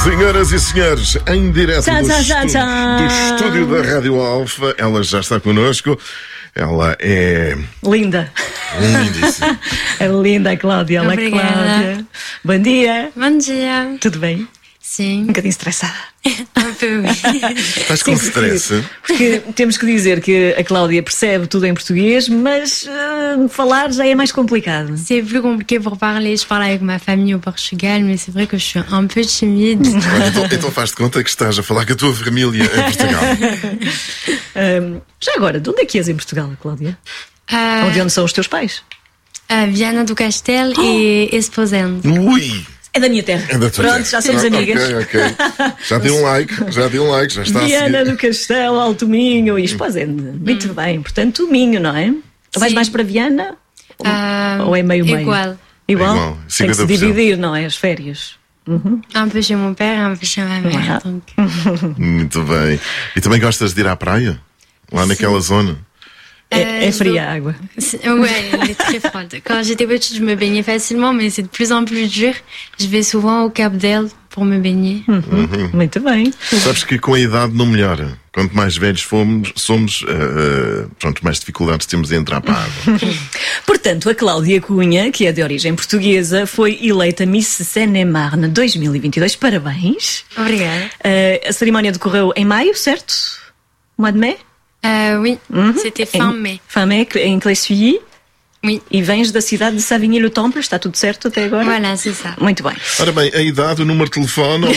Senhoras e senhores, em direto do estúdio da Rádio Alfa, ela já está connosco. Ela é... linda. Lindíssima. É linda a Cláudia. Ela é Cláudia. Bom dia. Bom dia. Tudo bem? Sim. Um bocadinho estressada. Um peu, oui. Estás com stress? Porque temos que dizer que a Cláudia percebe tudo em português, mas falar já é mais complicado. C'est plus compliqué pour parler. Je parle avec ma famille au Portugal, mais c'est vrai que je suis un peu timide. Então faz-te conta que estás a falar com a tua família em Portugal. Já agora, de onde é que és em Portugal, Cláudia? De onde são os teus pais? Viana do Castelo e Esposende. Ui! É da minha terra. É da tua Pronto, terra. já somos amigas. Ok. Já dei um like, já está Viana a seguir. do Castelo, Alto Minho e Esposende. Muito bem. Portanto, Minho, não é? Tu vais mais para Viana? Ou é meio-meio? Igual. Igual? Tem que se 50%. dividir, não é? As férias. Un peu chez mon père, un peu chez ma mère. Donc... Muito bem. E também gostas de ir à praia? Lá naquela zona? É fria a água. Ouais, elle est très froide. Quand j'étais petite, je me baignais facilement, mais c'est de plus en plus dur. Je vais souvent au Cap d'El pour me baigner. Muito bem. Sabes que com a idade não melhora. Quanto mais velhos somos, mais dificuldades temos em entrar para a água. Portanto, a Cláudia Cunha, que é de origem portuguesa, foi eleita Miss Seine-et-Marne 2022. Parabéns. Obrigada. A cerimónia decorreu em maio, certo? Mois de mai? Oui, c'était fin mai. Fin mai, em Clessuilly. Oui. E vens da cidade de Savigny-le-Temple, está tudo certo até agora? Voilà, c'est ça. Muito bem. Ora bem, a idade, o número de telefone...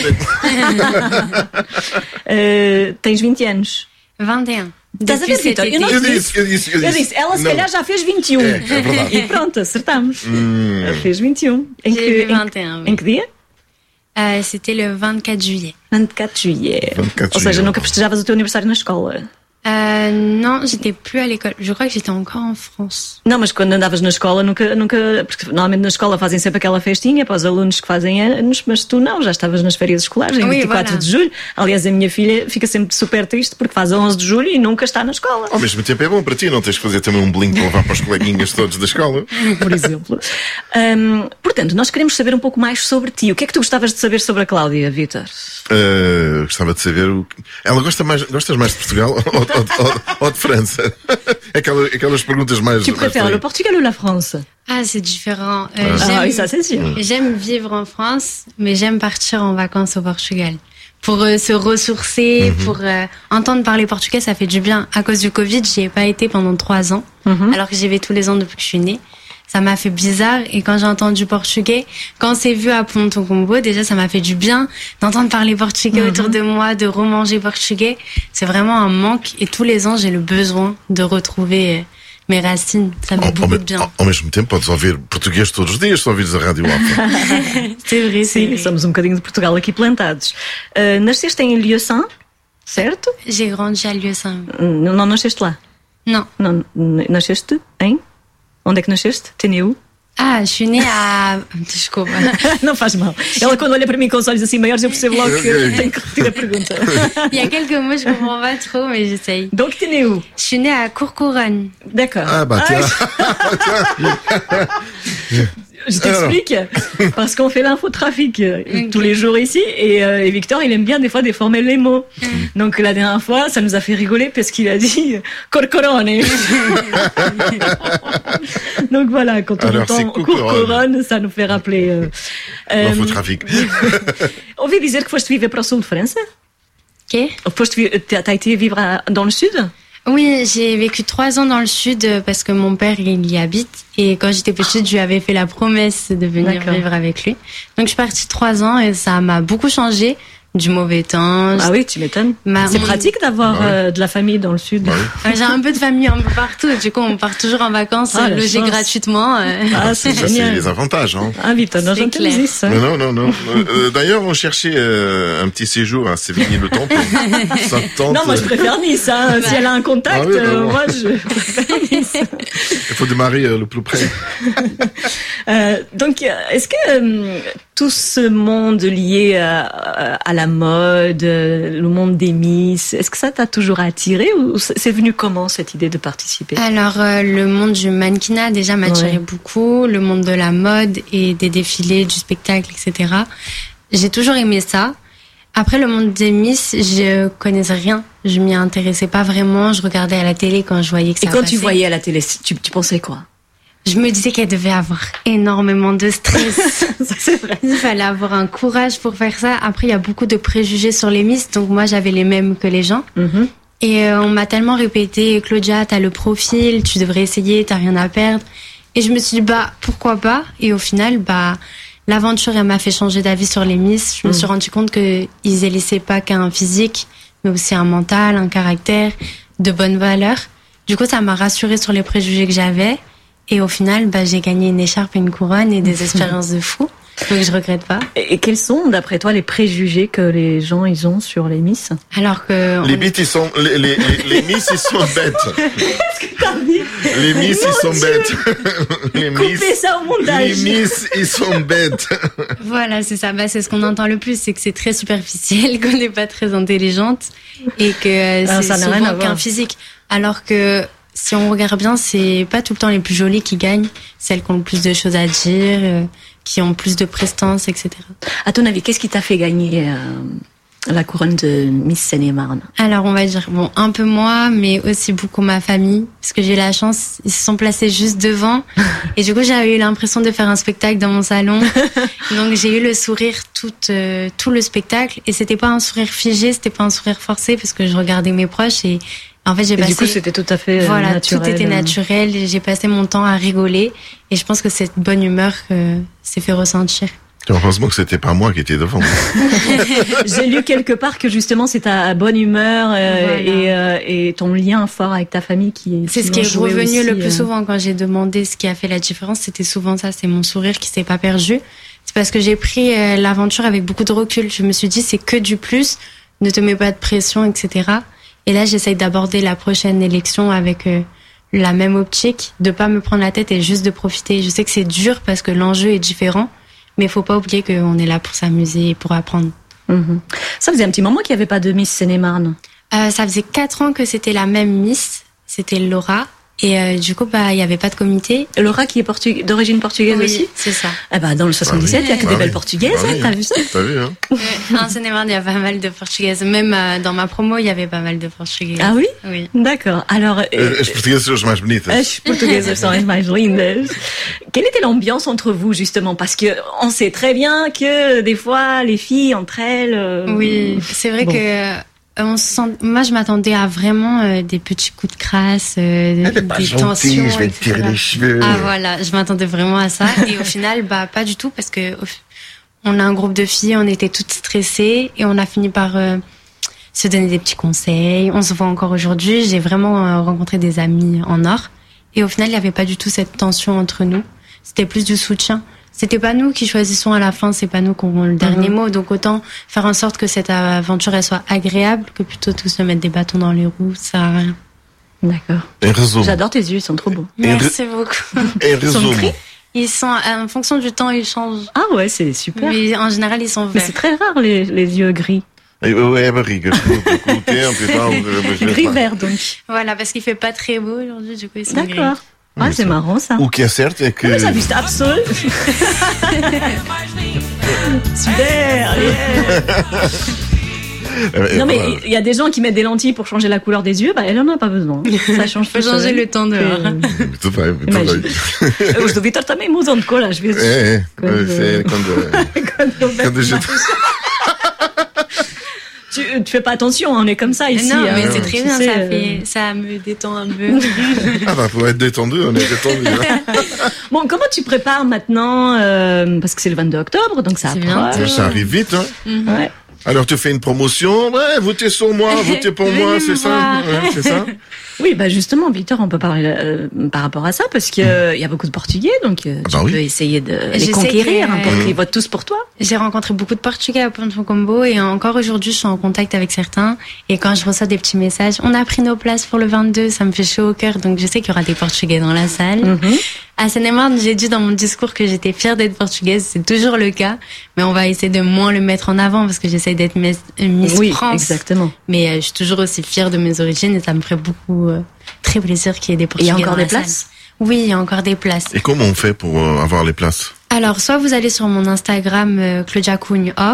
Tens 20 anos. 21. Estás a ver, Vitor? Eu disse, ela se calhar já fez 21. É verdade. E pronto, acertamos. Ela fez 21. J'ai 21, em que dia? C'était le 24 juillet. 24 juillet. 24 Ou seja, juillet. nunca festejavas o teu aniversário na escola? Non, j'étais plus à l'école. Je crois que j'étais encore en France. Não, mas quando andavas na escola, nunca. Porque normalmente na escola fazem sempre aquela festinha para os alunos que fazem anos, mas tu não, já estavas nas férias escolares, em 24 de julho. Aliás, a minha filha fica sempre super triste porque faz a 11 de julho e nunca está na escola. Ao mesmo tempo é bom para ti, não tens que fazer também um bolinho para levar para os coleguinhas todos da escola. Por exemplo. Portanto, nós queremos saber um pouco mais sobre ti. O que é que tu gostavas de saber sobre a Cláudia, Vítor? Gostava de saber ela gostas mais de Portugal ou de França? Aquelas perguntas mais... Tu préfères le Portugal ou la France? Ah, c'est différent. Ça c'est sûr. J'aime vivre en France, mais j'aime partir en vacances au Portugal. Pour se ressourcer, pour entendre parler portugais, ça fait du bien. À cause du Covid, j'y ai pas été pendant 3 ans, alors que j'y vais tous les ans depuis que je suis née. Ça m'a fait bizarre, et quand j'ai entendu portugais, quand on s'est vu à Ponto Combo, déjà ça m'a fait du bien d'entendre parler portugais autour de moi, de remanger portugais. C'est vraiment un manque, et tous les ans j'ai le besoin de retrouver mes racines. Ça me fait beaucoup de bien. Ao mesmo tempo podes ouvir português todos os dias se ouvires a Rádio Alfa. C'est vrai, c'est Sim, vrai. somos um bocadinho de Portugal aqui plantados. Nasceste em Lieusaint, certo? J'ai grandi à Lieusaint. Não nasceste lá? Non. Não, nasceste em? Onde é que nasceste? Teneu? Ah, je suis née à... Desculpa. Não faz mal. Ela quando olha para mim com os olhos assim maiores, eu percebo logo que eu tenho que repetir a pergunta. Il y a quelques mots, je comprends pas trop, mais j'essaye. Donc, Teneu? Je suis née à Courcouronne. D'accord. Ah bah tiens. Je t'explique, parce qu'on fait l'infotrafic tous les jours ici, et Victor, il aime bien des fois déformer les mots. Donc la dernière fois, ça nous a fait rigoler parce qu'il a dit corcorone. Donc voilà, quand on Alors, entend c'est Courcorone. corcorone, ça nous fait rappeler... L'infotrafic. Ouvi dizer que foste viver para o sul de França? Ok. T'as été vivre dans le sud? Oui, j'ai vécu 3 ans dans le sud parce que mon père, il y habite. Et quand j'étais petite, je lui avais fait la promesse de venir D'accord. vivre avec lui. Donc, je suis partie 3 ans et ça m'a beaucoup changé. Du mauvais temps. Ah oui, tu m'étonnes. Ma- C'est mon- pratique d'avoir de la famille dans le sud. J'ai un peu de famille un peu partout. Du coup, on part toujours en vacances, Ah, la logés chance. gratuitement. Ah, c'est Ça, c'est génial. les avantages. Hein. Ah, Victor, non, C'est j'entends clair. ça. Non. D'ailleurs, on cherchait un petit séjour à Sévigné-le-Temple. Ça te tente? Non, moi je préfère Nice. Hein. Si elle a un contact, Ah oui, bah, bon. moi je préfère Nice. Il faut démarrer le plus près. Donc, est-ce que tout ce monde lié à la mode, le monde des Miss, est-ce que ça t'a toujours attiré ou c'est venu comment cette idée de participer? Alors, le monde du mannequinat déjà m'attirait beaucoup, le monde de la mode et des défilés, du spectacle, etc. J'ai toujours aimé ça. Après, le monde des Miss, je connaissais rien. Je m'y intéressais pas vraiment. Je regardais à la télé quand je voyais que ça passait. Et quand tu voyais à la télé, tu pensais quoi? Je me disais qu'elle devait avoir énormément de stress. Ça, c'est vrai. Il fallait avoir un courage pour faire ça. Après, il y a beaucoup de préjugés sur les Miss, donc moi, j'avais les mêmes que les gens. Mm-hmm. Et on m'a tellement répété, Claudia, t'as le profil, tu devrais essayer, t'as rien à perdre. Et je me suis dit, pourquoi pas? Et au final, l'aventure, elle m'a fait changer d'avis sur les Miss. Je me suis rendu compte qu'ils laissaient pas qu'un physique, mais aussi un mental, un caractère, de bonnes valeurs. Du coup, ça m'a rassurée sur les préjugés que j'avais. Et au final, j'ai gagné une écharpe et une couronne et des expériences de fou. Donc je regrette pas. Et quels sont, d'après toi, les préjugés que les gens ils ont sur les Miss? Alors que les Miss, ils sont les Miss, ils sont bêtes. Qu'est-ce que t'as dit? Les Miss, ils sont bêtes. Coupez ça au montage. Les Miss, ils sont bêtes. Voilà, c'est ça. C'est ce qu'on entend le plus, c'est que c'est très superficiel, qu'on n'est pas très intelligente et que c'est souvent qu'un physique. Alors que si on regarde bien, c'est pas tout le temps les plus jolies qui gagnent, celles qui ont le plus de choses à dire, qui ont plus de prestance, etc. À ton avis, qu'est-ce qui t'a fait gagner la couronne de Miss Seine-et-Marne? Alors, on va dire, un peu moi, mais aussi beaucoup ma famille, parce que j'ai eu la chance, ils se sont placés juste devant, et du coup, j'avais eu l'impression de faire un spectacle dans mon salon. Donc, j'ai eu le sourire tout le spectacle, et c'était pas un sourire figé, c'était pas un sourire forcé, parce que je regardais mes proches, et en fait, du coup, c'était tout à fait naturel. Tout était naturel. J'ai passé mon temps à rigoler. Et je pense que cette bonne humeur s'est fait ressentir. Heureusement que c'était pas moi qui étais devant. J'ai lu quelque part que justement c'est ta bonne humeur et ton lien fort avec ta famille qui c'est ce qui est revenu aussi, le plus souvent quand j'ai demandé ce qui a fait la différence. C'était souvent ça, c'est mon sourire qui s'est pas perdu. C'est parce que j'ai pris l'aventure avec beaucoup de recul. Je me suis dit c'est que du plus, ne te mets pas de pression, etc. Et là, j'essaye d'aborder la prochaine élection avec la même optique, de pas me prendre la tête et juste de profiter. Je sais que c'est dur parce que l'enjeu est différent, mais il faut pas oublier qu'on est là pour s'amuser et pour apprendre. Mm-hmm. Ça faisait un petit moment qu'il n'y avait pas de Miss Seine-et-Marne. Ça faisait 4 ans que c'était la même Miss, c'était Laura. Et du coup, il y avait pas de comité. Laura qui est d'origine portugaise aussi. C'est ça. Dans le 77, il y a que des belles portugaises. T'as vu ça? T'as vu, hein? En Seine-et-Marne, il y a pas mal de portugaises. Même dans ma promo, il y avait pas mal de portugaises. Ah oui? Oui. D'accord. Alors. As portuguesas são as mais bonitas. As portuguesas são as mais lindas. Quelle était l'ambiance entre vous, justement? Parce que on sait très bien que des fois, les filles entre elles. Oui, c'est vrai que. Moi, je m'attendais à vraiment des petits coups de crasse, des tensions. Je vais te tirer les cheveux. Ah voilà, je m'attendais vraiment à ça. Et au final, pas du tout, parce que on a un groupe de filles, on était toutes stressées et on a fini par se donner des petits conseils. On se voit encore aujourd'hui. J'ai vraiment rencontré des amis en or. Et au final, il n'y avait pas du tout cette tension entre nous. C'était plus du soutien. C'était pas nous qui choisissons à la fin, c'est pas nous qui aurons le dernier mot. Donc autant faire en sorte que cette aventure elle soit agréable que plutôt tous se mettre des bâtons dans les roues, ça sert à rien. D'accord. J'adore tes yeux, ils sont trop beaux. Merci beaucoup. Ils sont en fonction du temps, ils changent. Ah ouais, c'est super. Mais en général, ils sont verts. Mais c'est très rare les yeux gris. Gris-vert donc. Voilà, parce qu'il fait pas très beau aujourd'hui, du coup ils sont gris. D'accord. Ah, c'est marrant ça. O que é certo é que. Mas já viste absolument. Super. Non mais il y a des gens qui mettent des lentilles pour changer la couleur des yeux, elle en a pas besoin. Ça change. Faut changer le temps dehors. Muito bem, muito bem. Os do Vitor também mudam de cor às vezes. É quando a gente. Tu fais pas attention, on est comme ça ici. Non, mais c'est très bien, ça me détend un peu. Pour être détendu, on est détendu. Bon, comment tu prépares maintenant, parce que c'est le 22 octobre, donc ça approche. Ça arrive vite, hein. Ouais. Alors tu fais une promotion, votez sur moi, votez pour moi, c'est ça, c'est ça. Oui, justement, Victor, on peut parler par rapport à ça, parce que il y a beaucoup de Portugais, donc tu peux essayer de les conquérir, pour qu'ils votent tous pour toi. J'ai rencontré beaucoup de Portugais à Ponto Combo, et encore aujourd'hui, je suis en contact avec certains, et quand je reçois des petits messages, on a pris nos places pour le 22, ça me fait chaud au cœur, donc je sais qu'il y aura des Portugais dans la salle. À Seine-et-Marne, j'ai dit dans mon discours que j'étais fière d'être portugaise, c'est toujours le cas, mais on va essayer de moins le mettre en avant, parce que j'essaie d'être Miss France. Exactement. Mais je suis toujours aussi fière de mes origines, et ça me ferait beaucoup très plaisir qu'il y ait des Portugais. Il y a encore des places? Oui, il y a encore des places. Et comment on fait pour avoir les places? Alors, soit vous allez sur mon Instagram Claudia Cunha Off,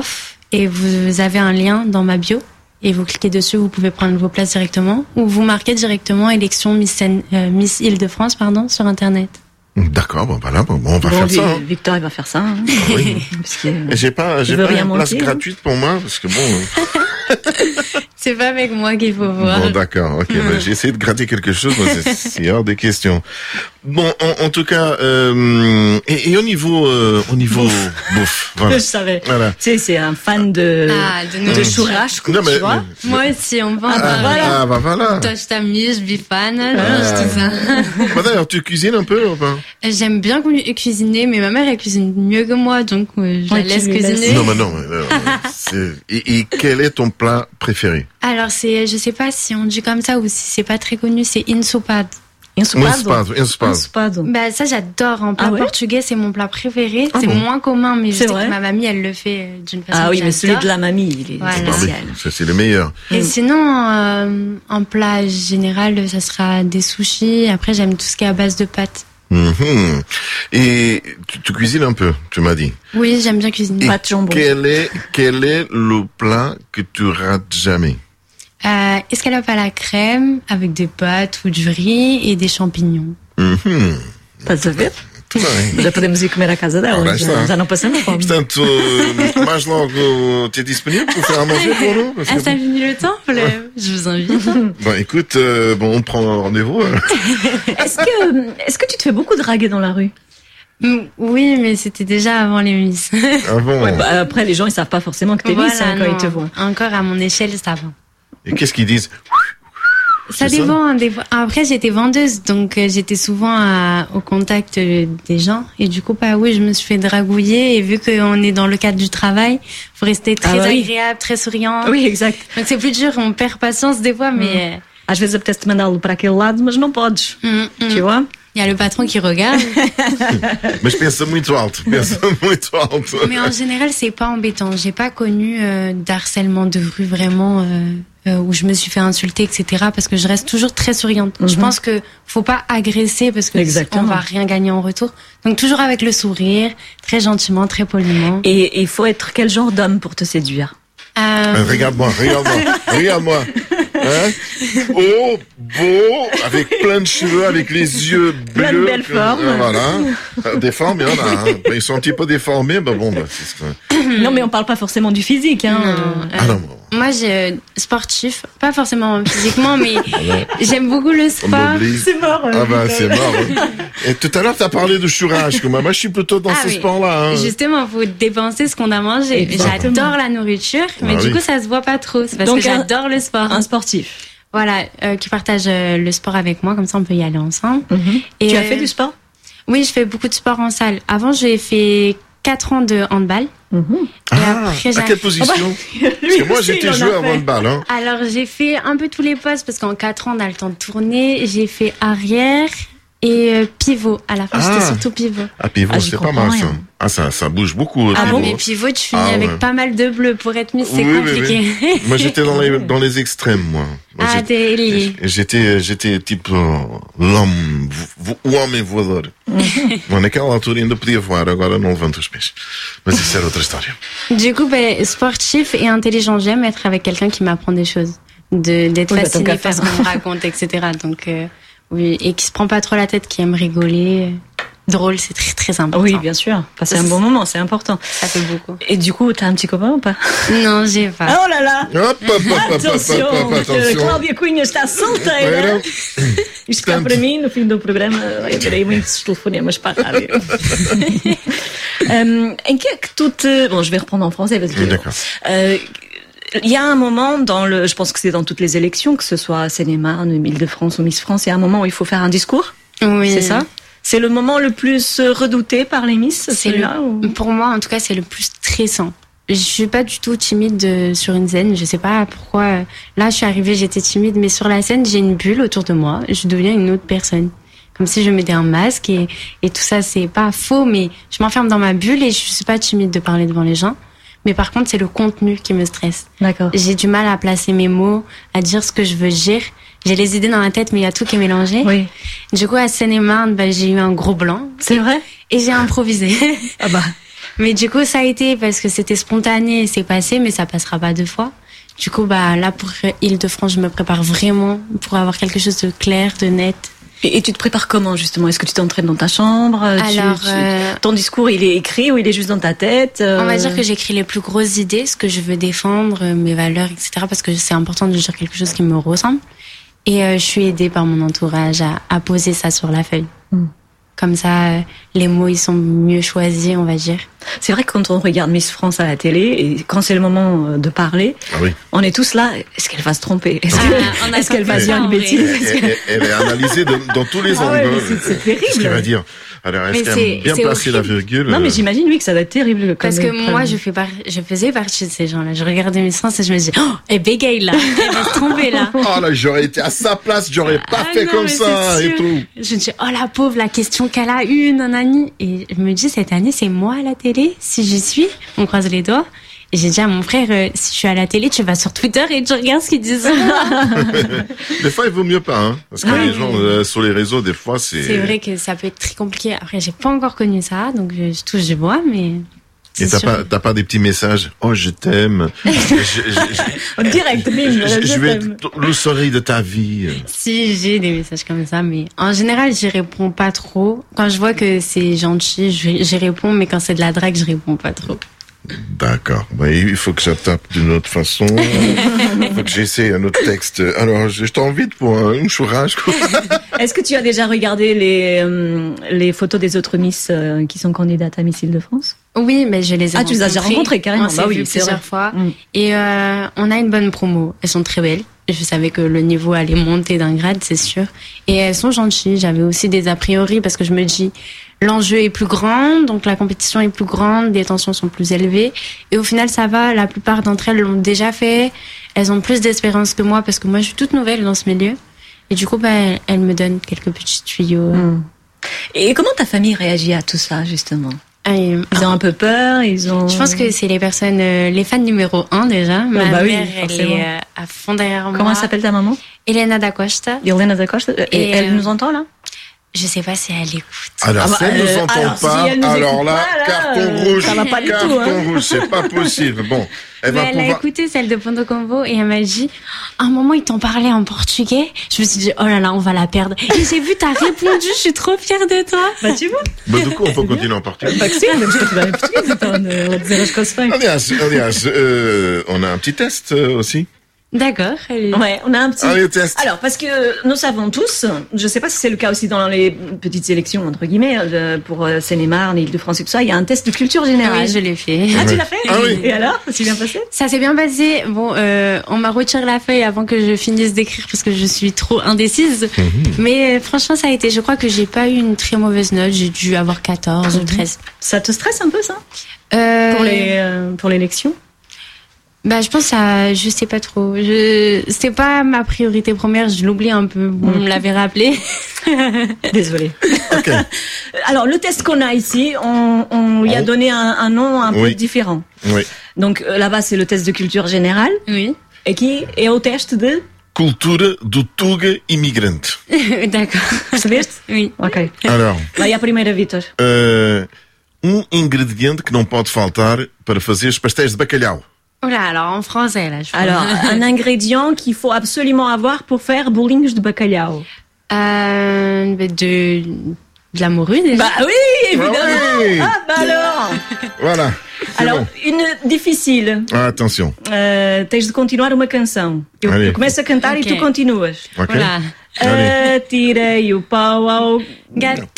et vous avez un lien dans ma bio. Et vous cliquez dessus, vous pouvez prendre vos places directement. Ou vous marquez directement élection Miss Île-de-France, sur Internet. D'accord, bon, voilà, bon, on va faire ça. Victor, il va faire ça. Hein. Oui. J'ai pas une place gratuite pour moi, parce que bon... C'est pas avec moi qu'il faut voir. Bon, d'accord, ok. Ben, j'ai essayé de gratter quelque chose, mais c'est hors des questions. Bon, en tout cas, et au niveau bouffe, voilà. Je savais. Voilà. Tu sais, c'est un fan de churrasco, tu vois. Moi aussi, on vend. Voilà. Toi, je t'amuse, bifane, tout ça. Bah, d'ailleurs, tu cuisines un peu, ou pas? J'aime bien cuisiner, mais ma mère, elle cuisine mieux que moi, donc je la laisse cuisiner. Non, mais non. Et quel est ton plat préféré? Alors, je sais pas si on dit comme ça ou si c'est pas très connu, c'est ensopado. Ensopado. Bah, ça, j'adore. En plat portugais, c'est mon plat préféré. C'est moins commun, mais je sais que ma mamie, elle le fait d'une façon. Ah oui, mais celui de la mamie, il est spécial. Ça, c'est le meilleur. Et sinon, en plat général, ça sera des sushis. Après, j'aime tout ce qui est à base de pâtes. Et tu cuisines un peu, tu m'as dit. Oui, j'aime bien cuisiner. Pâte jambon. Quel est le plat que tu rates jamais? Escalope à la crème avec des pâtes ou du riz et des champignons. Estás a ver? Tudo bem. Já podemos ir comer à casa dela. Já não passamos fome. Portanto, mais logo, tu es disponible pour faire à manger pour nous? Ah, ça a fini le temps? Je vous invite. Bon, écoute, on prend rendez-vous. Est-ce que tu te fais beaucoup draguer dans la rue? Oui, mais c'était déjà avant les Miss. Ah bon? Ouais, bah, après, les gens, ils savent pas forcément que t'es Miss quand ils te voient. Encore à mon échelle, ça va. Et qu'est-ce qu'ils disent? Ça dépend. Des fois. Après, j'étais vendeuse, donc j'étais souvent au contact des gens. Et du coup, oui, je me suis fait dragouiller. Et vu qu'on est dans le cadre du travail, faut rester très agréable, très souriant. Oui, exact. Donc c'est plus dur, on perd patience des fois, mais... Às vezes apetece-te mandá-lo para aquele lado, mas não podes. Tu vois? Il y a le patron qui regarde. Mas pensa muito alto. Mais en général, c'est pas embêtant. J'ai pas connu d'harcèlement de rue vraiment où je me suis fait insulter, etc. Parce que je reste toujours très souriante. Je pense que faut pas agresser parce que on va rien gagner en retour. Donc toujours avec le sourire, très gentiment, très poliment. Et il faut être quel genre d'homme pour te séduire? Regarde-moi. Hein? Oh, beau, avec plein de cheveux, avec les yeux bleus. Plein de belles formes. Voilà. Des formes, il y en a. Hein. Ils sont un petit peu déformés, mais bon, c'est ce que... Non, mais on parle pas forcément du physique, hein. Non. Moi, j'ai sportif, pas forcément physiquement, mais j'aime beaucoup le sport. C'est mort. C'est mort. Hein. Et tout à l'heure, t'as parlé de churrasco. Moi, je suis plutôt dans ce sport-là. Hein. Justement, faut dépenser ce qu'on a mangé. Exactement. J'adore la nourriture, mais du coup, ça se voit pas trop. C'est parce que j'adore le sport. Un sportif. Voilà, qui partage le sport avec moi, comme ça on peut y aller ensemble. Et tu as fait du sport? Oui, je fais beaucoup de sport en salle. Avant, j'ai fait 4 ans de handball. À quelle position? Parce que moi, j'étais joueur de handball. Hein. Alors, j'ai fait un peu tous les postes, parce qu'en 4 ans, on a le temps de tourner. J'ai fait arrière et pivot. À la fin, j'étais surtout pivot. Pivot, c'est pas mal, ça. Ça bouge beaucoup. Mais pivot, tu finis avec pas mal de bleus. Pour être Miss, c'est compliqué. Oui. Moi, j'étais dans les extrêmes, moi. T'es ailier. J'étais tipo o homem voador. Bom, naquela altura ainda podia voar, agora não levanto os pés. Mas isso era outra história. Du coup, sportif et intelligent, j'aime être avec quelqu'un qui m'apprend des choses. D'être fasciné par ce qu'on me raconte, etc. Donc, oui, et qui se prend pas trop la tête, qui aime rigoler. Drôle, c'est très très important. Oui, bien sûr. Passer un bon moment, c'est important. Ça fait beaucoup. Et du coup, t'as un petit copain ou pas? Non, j'ai pas. Oh là là! Attention! Cláudia Cunha está solteira. Isto cá para mim, no fim do programa, eu terei muitos telefonemas para a rádio. Em que é que tu te... Bon, je vais reprendre en français parce que... D'accord. Il y a un moment je pense que c'est dans toutes les élections, que ce soit à Seine-et-Marne, Île-de-France ou Miss France, il y a un moment où il faut faire un discours. Oui. C'est ça? C'est le moment le plus redouté par les Miss, celui-là? Pour moi, en tout cas, c'est le plus stressant. Je suis pas du tout timide sur une scène. Je sais pas pourquoi. Là, je suis arrivée, j'étais timide, mais sur la scène, j'ai une bulle autour de moi. Je deviens une autre personne. Comme si je mettais un masque et tout ça, c'est pas faux, mais je m'enferme dans ma bulle et je suis pas timide de parler devant les gens. Mais par contre, c'est le contenu qui me stresse. D'accord. J'ai du mal à placer mes mots, à dire ce que je veux dire. J'ai les idées dans la tête, mais il y a tout qui est mélangé. Oui. Du coup, à Seine-et-Marne, j'ai eu un gros blanc. C'est vrai? Et j'ai improvisé. Mais du coup, ça a été parce que c'était spontané, c'est passé, mais ça passera pas 2 fois. Du coup, là, pour Île-de-France, je me prépare vraiment pour avoir quelque chose de clair, de net. Et tu te prépares comment, justement? Est-ce que tu t'entraînes dans ta chambre? Alors, ton discours, il est écrit ou il est juste dans ta tête? On va dire que j'écris les plus grosses idées, ce que je veux défendre, mes valeurs, etc. Parce que c'est important de dire quelque chose qui me ressemble. Et je suis aidée par mon entourage à poser ça sur la feuille. Comme ça, les mots, ils sont mieux choisis, on va dire. C'est vrai que quand on regarde Miss France à la télé, et quand c'est le moment de parler, on est tous là. Est-ce qu'elle va se tromper? Est-ce qu'elle va dire une bêtise? Elle est analysée dans tous les angles. C'est terrible. Qu'est-ce qu'elle va dire? Alors, est-ce qu'elle a bien placé la virgule? Non, mais j'imagine, oui, que ça doit être terrible. Parce que moi, je faisais partie de ces gens-là. Je regardais Miss France et je me disais, elle bégaye là. Elle va se tromper là. Oh là, j'aurais été à sa place, j'aurais pas fait comme ça et tout. Je me dis, oh la pauvre, la question qu'elle a eue, nanani. Et je me dis, cette année, c'est moi à la télé. Si j'y suis, on croise les doigts. Et j'ai dit à mon frère, si je suis à la télé, tu vas sur Twitter et tu regardes ce qu'ils disent. Des fois, il vaut mieux pas, hein. Parce que les gens, sur les réseaux, des fois, c'est vrai que ça peut être très compliqué. Après, j'ai pas encore connu ça, donc je touche du bois, mais... Et t'as pas des petits messages? Oh, je t'aime. Direct, je vais être le soleil de ta vie. Si, j'ai des messages comme ça, mais en général, j'y réponds pas trop. Quand je vois que c'est gentil, j'y réponds, mais quand c'est de la drague, je réponds pas trop. D'accord. Il faut que ça tape d'une autre façon. Il faut que j'essaie un autre texte. Alors, je t'invite pour un chourage, quoi. Est-ce que tu as déjà regardé les photos des autres Miss qui sont candidates à Miss Île-de-France? Oui, mais je les ai rencontrées. Ah, tu les as déjà rencontrées carrément? On s'est vu plusieurs fois. Et on a une bonne promo. Elles sont très belles. Je savais que le niveau allait monter d'un grade, c'est sûr. Et elles sont gentilles. J'avais aussi des a priori parce que je me dis, l'enjeu est plus grand, donc la compétition est plus grande, les tensions sont plus élevées. Et au final, ça va. La plupart d'entre elles l'ont déjà fait. Elles ont plus d'expérience que moi parce que moi, je suis toute nouvelle dans ce milieu. Et du coup, elles me donnent quelques petits tuyaux. Et comment ta famille réagit à tout ça, justement? Ils ont un peu peur, Je pense que c'est les personnes, les fans numéro 1 déjà. Ma mère, elle est à fond derrière moi. Comment elle s'appelle ta maman? Elena da Costa. Elena da Costa. Et elle nous entend là? Je sais pas si elle écoute. Alors, si elle nous entend pas, si alors là, carton rouge. Ça va pas du tout, carton rouge, c'est pas possible. Bon. Elle a écouté celle de Ponto Combo et elle m'a dit, à un moment, il t'en parlait en portugais. Je me suis dit, oh là là, on va la perdre. Et j'ai vu, t'as répondu, je suis trop fière de toi. Tu vois. Du coup, on peut continuer en portugais. On a un petit test aussi. D'accord. Ouais, on a un petit test. Alors, parce que nous savons tous, je sais pas si c'est le cas aussi dans les petites élections, entre guillemets, pour Seine-et-Marne, Île-de-France et tout ça, il y a un test de culture générale. Oui, je l'ai fait. Ah, tu l'as fait? Oui. Et alors, ça s'est bien passé? Ça s'est bien passé. Bon, on m'a retiré la feuille avant que je finisse d'écrire parce que je suis trop indécise. Mais franchement, ça a été, je crois que j'ai pas eu une très mauvaise note. J'ai dû avoir 14 ou 13. Ça te stresse un peu, ça? Pour l'élection? Je pense je sais pas trop. C'est pas ma priorité première, je l'oublie un peu. On me l'avait rappelé. Désolée. Okay. Alors, le test qu'on a ici, on lui a donné un nom un peu différent. Oui. Donc, là-bas, c'est le test de culture générale. Oui. Et qui est au test de? Cultura do Tuga imigrante. D'accord. Percebeste? Oui. Ok. Alors. Vai à primeira, Vitor. Ingrediente que não pode faltar para fazer os pastéis de bacalhau. Oula, alors en français, là, je crois. Alors, un ingrédient qu'il faut absolument avoir pour faire bolinhos de bacalhau. De la morue, déjà. Oui, évidemment. Oui. Alors. Voilà. Alors, bon. une difficile. Attention. Tens de continuar uma canção. Eu começo a cantar e tu continuas. Ok. Voilà. Tirei o pau ao gato.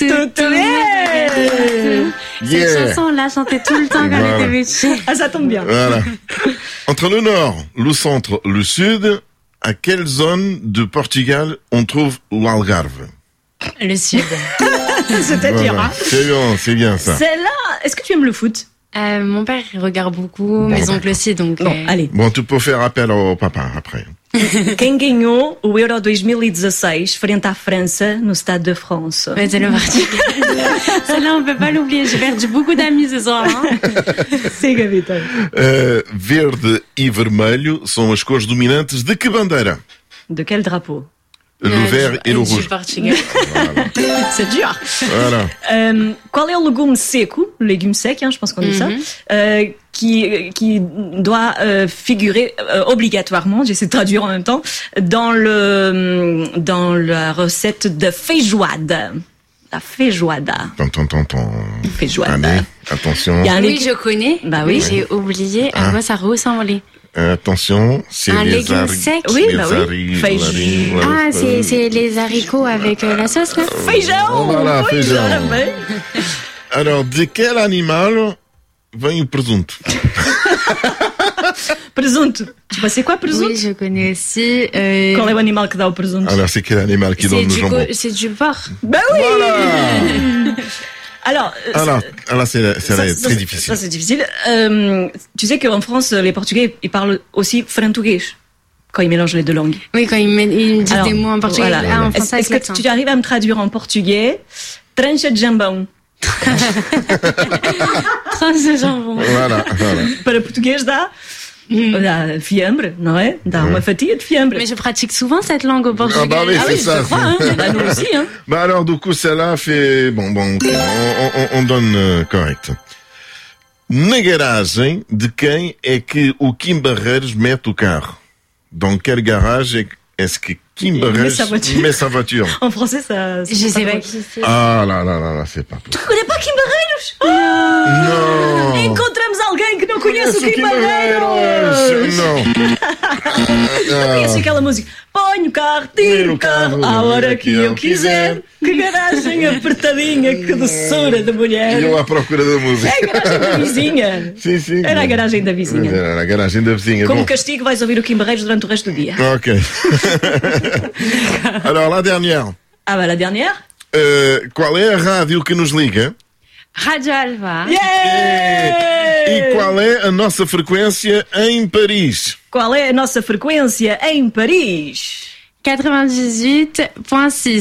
Yeah. Cette chanson, on l'a chantée tout le temps quand on était petits. Ah, ça tombe bien. Voilà. Entre le nord, le centre, le sud, à quelle zone de Portugal on trouve l'Algarve? Le sud. C'est-à-dire, voilà. C'est bien ça. Celle-là, est-ce que tu aimes le foot? Mon père regarde beaucoup, mes oncles aussi, donc... allez. Bon, tu peux faire appel au papa après. Quem ganhou o Euro 2016 frente à França no Stade de France? Mais c'est le Portugal. Celle-là, on peut pas l'oublier. J'ai perdu beaucoup d'amis ce soir. Siga, Vitor. Verde e vermelho são as cores dominantes de que bandeira? De quel drapeau? Le vert e o du rouge. Portugal. Voilà. C'est dur. Voilà. Qual é o legume seco, légume sec, hein, je pense qu'on dit ça, qui doit figurer obligatoirement, j'essaie de traduire en même temps, dans la recette de feijoada. La feijoada. Feijoada. Allez, attention. Oui, je connais. Bah oui. J'ai oublié à quoi ça ressemblait. Attention, c'est un les légume sec. Oui, bah oui. C'est les haricots avec la sauce là. Feijão. Voilà, oui, feijão. Alors, de quel animal vem o presunto? Presunto. Tu vois, c'est quoi presunto? Oui, je connais aussi. Qual é o animal que dá o presunto? Alors, c'est quel animal qui donne le jambon? C'est du porc. Bah oui. Voilà. Alors, c'est très difficile. Ça, c'est difficile. Tu sais qu'en France, les Portugais, ils parlent aussi frantuguês quand ils mélangent les deux langues. Oui, quand ils disent des mots en portugais. Voilà. En français, est-ce que tu arrives à me traduire en portugais tranche de jambão? Tranche de jambon. Voilà. Para português dá fiambre, não é? Dá uma fatia de fiambre. Mais je pratique souvent cette langue au Portugal. Ah bah oui, c'est ça. Je crois, hein. Bah, nous aussi, hein. Bah alors, du coup, celle-là fait... Bon, okay. On donne correct. Na garagem de quem é que o Kim Barreiros mete o carro? Dans quelle garage est-ce que Kim Barreiros met sa voiture? En français, ça... Je sais pas qui c'est. Ah là, c'est pas possible. Tu connais pas Kim Barreiros? Non. Encontramos alguém que não conhece o Kim Barreiros. Não. Conhece aquela música? Ponho o carro, tiro o carro, à hora que eu quiser. Que garagem apertadinha, que doçura de mulher. E eu à procura da música. É a garagem da vizinha. Sim. Era a garagem da vizinha. Era a garagem da vizinha. Como castigo, vais ouvir o Kim Barreiros durante o resto do dia. Ok. Alors, la dernière. Ah, bah, la dernière? Qual é a rádio que nos liga? Radio Alva. E qual é a nossa frequência em Paris? Qual é a nossa frequência em Paris? 98.6.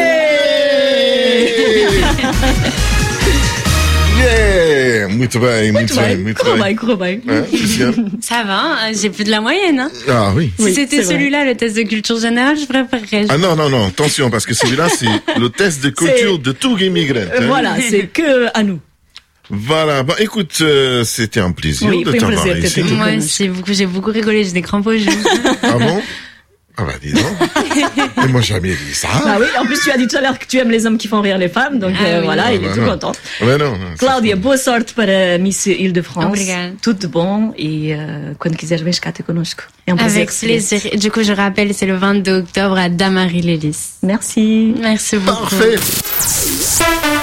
Yeah! Muito bem. Correu bem. Ça va, hein, j'ai plus de la moyenne. Hein. Ah oui. Si c'était celui-là, le test de culture générale, je préférerais. Ah non, attention, parce que celui-là, c'est le test de culture de tout immigrant. Voilà, c'est que à nous. Voilà, bah écoute, c'était un plaisir de t'avoir ici. Moi aussi, j'ai beaucoup rigolé, j'ai des crampes aux genoux. Ah bon? Ah bah dis donc. Mais moi jamais dit ça. Ah oui, en plus tu as dit tout à l'heure que tu aimes les hommes qui font rire les femmes, donc voilà, il est tout content. Mais non, Cláudia, boa sorte para Miss Île-de-France. Obrigada. Tudo de bom e quando quiseres vens cá ter connosco. É prazer. Avec plaisir. Du coup, je rappelle, c'est le 22 octobre à Damary-Lélis. Merci. Merci beaucoup. Parfait.